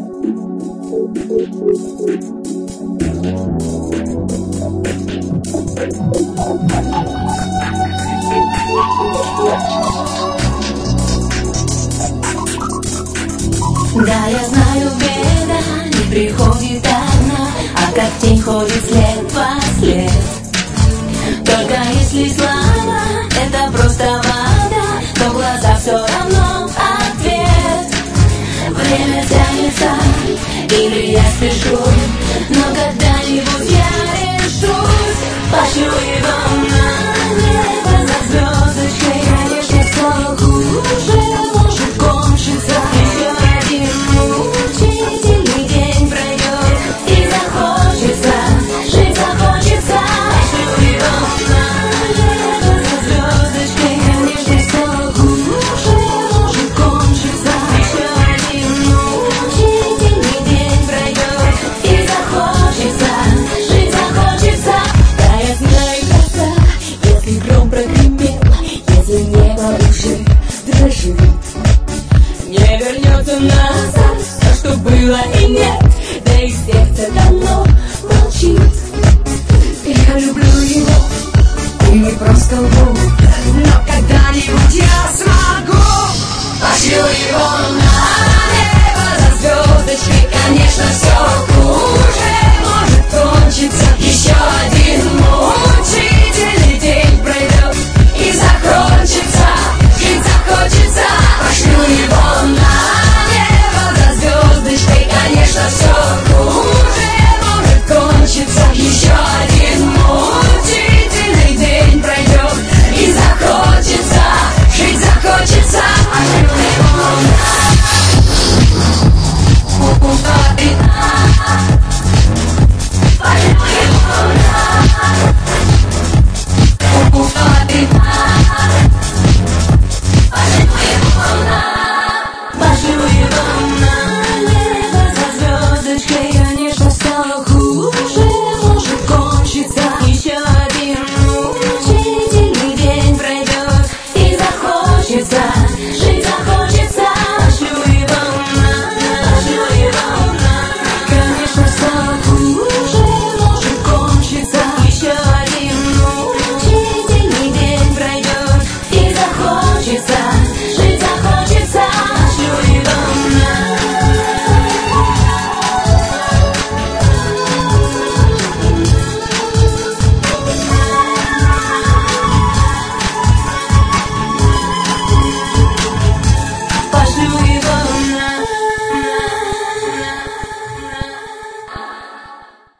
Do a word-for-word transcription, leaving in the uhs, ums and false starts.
Да, я знаю, беда не приходит одна, а как тень ходит след по след. Только если слава — это просто вода, то в глазах все равно ответ. Время тянется, или я спешу, но когда-нибудь я решусь. Пошлю его на небо за звездочкой. Конечно, все хуже может кончиться. Еще один мучительный день пройдет, и захочется, жить захочется. Пошлю его на небо за звездочкой. Конечно, все хуже может кончиться. Еще один мучительный день пройдет, и захочется, жить захочется. Да, я знаю, как, если гром прогремел, если небо уже дрожит, не вернется назад то, что было и нет, да и сердце давно молчит. Я люблю его, и не просто лгу, но когда-нибудь я смогу. Пошлю его